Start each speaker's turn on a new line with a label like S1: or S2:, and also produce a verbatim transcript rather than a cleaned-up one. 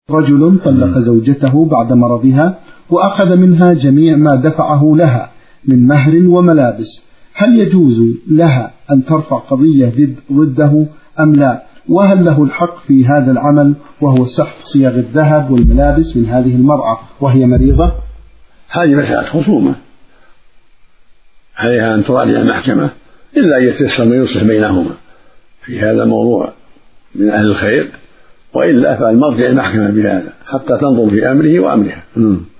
S1: رجل طلق زوجته بعد مرضها وأخذ منها جميع ما دفعه لها من مهر وملابس، هل يجوز لها أن ترفع قضية ضده أم لا؟ وهل له الحق في هذا العمل وهو سحب صيغ الذهب والملابس من هذه المرأة وهي مريضة؟
S2: هذه مسألة خصومة، عليها أن تراجع المحكمة إلا أن يتيسر ما يصلح بينهما في هذا الموضوع من أهل الخير، وإلا فالمرجع المحكمة بهذا حتى تنظر في أمره وأمرها.